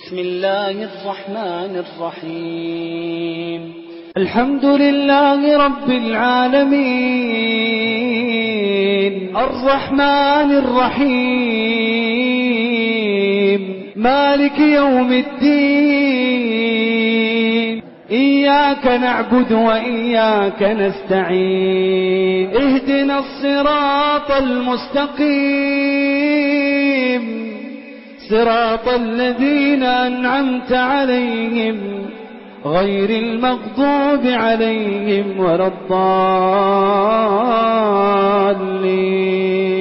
بسم الله الرحمن الرحيم الحمد لله رب العالمين الرحمن الرحيم مالك يوم الدين إياك نعبد وإياك نستعين اهدنا الصراط المستقيم صراط الذين أنعمت عليهم غير المغضوب عليهم ولا الضالين